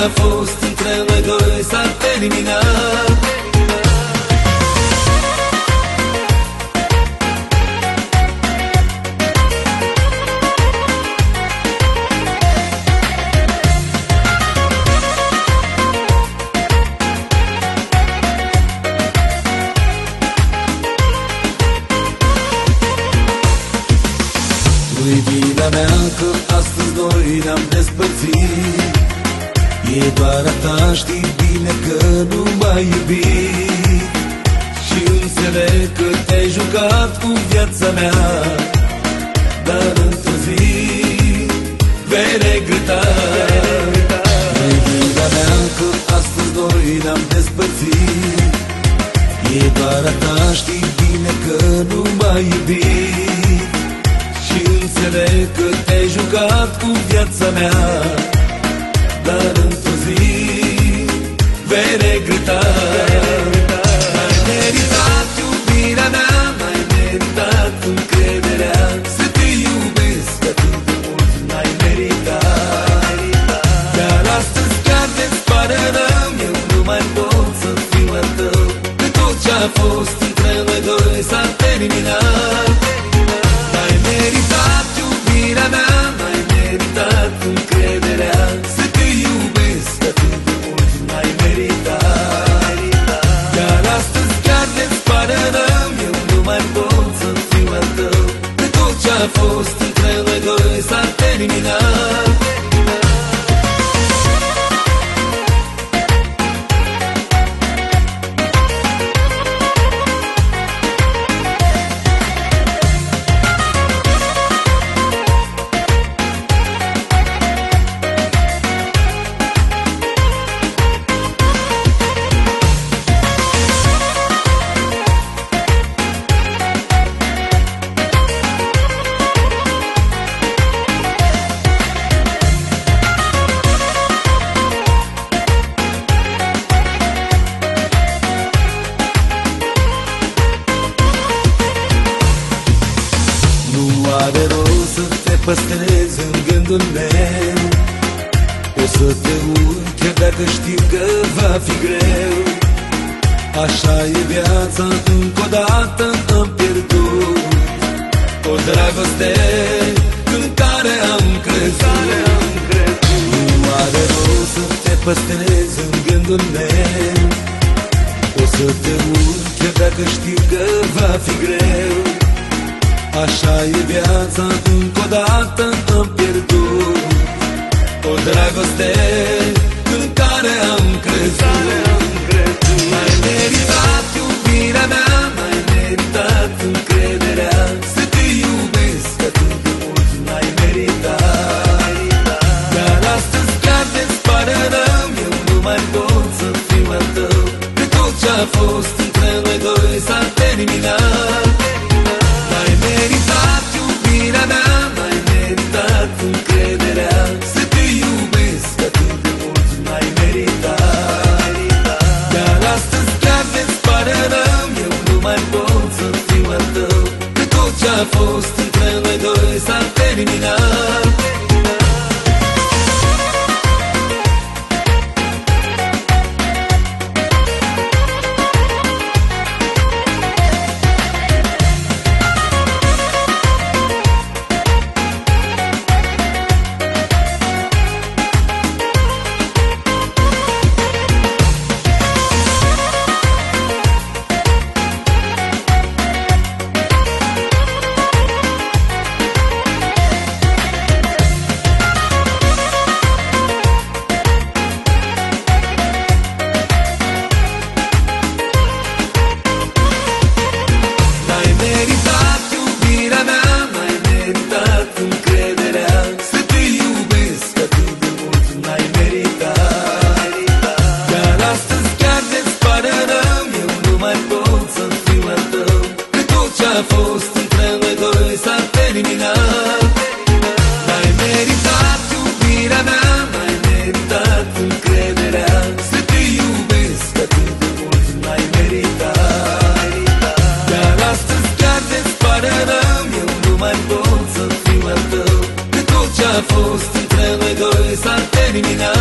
ce-a fost între noi doi s-a terminat. Nu-i vina mea că astăzi noi ne-am despărțit, e doar a ta, știi bine că nu m-ai iubit. Și înțeleg că te-ai jucat cu viața mea, dar într-o zi vei regreta. Nu-i vina mea că astăzi noi ne-am despărțit, e doar a ta, știi bine că nu m-ai iubit. Și înțeleg că te-ai jucat cu viața mea, dar într-o zi vei regreta. N-ai meritat iubirea mea, n-ai meritat încrederea, să te iubesc atât de mult, n-ai meritat. Dar astăzi chiar de-ți pare rău, eu nu mai pot să fiu al tău, că tot ce-a fost între noi doi s-a terminat. N-ai meritat iubirea mea, n-ai meritat încrederea, să te iubesc atât de mult, n-ai meritat. Dar astăzi chiar de-ți pare rău, eu nu mai pot să fiu al tău, că tot ce-a fost între noi doi s-a terminat. Are rost să te păstrez în gândul meu, o să te uit chiar dacă știu că va fi greu. Așa e viața, încă o dată am pierdut o dragoste în care am crezut. Nu are rost să te păstrez în gândul meu, o să te uit chiar dacă știu că va fi greu. Așa e viața, încă o dată am pierdut o dragoste în care am crezut. N-ai meritat iubirea mea, n-ai meritat încrederea, să te iubesc atât de mult, n-ai meritat. Dar astăzi chiar de-ți pare rău, eu nu mai pot să fiu al tău, că tot ce-a fost între noi doi s-a terminat. N-ai meritat iubirea mea, n-ai meritat încrederea, să te iubesc atât de mult, n-ai meritat. Dar astăzi chiar de-ți pare rău, eu nu mai pot să fiu al tău, că tot ce-a fost între noi doi s-a terminat. Ce-a fost între noi doi s-a terminat. N-ai meritat iubirea mea, n-ai meritat încrederea, să te iubesc atât de mult, n-ai meritat. Dar astăzi chiar de-ți pare rău, eu nu mai pot să fiu al tău, că tot ce-a fost între noi doi s-a terminat.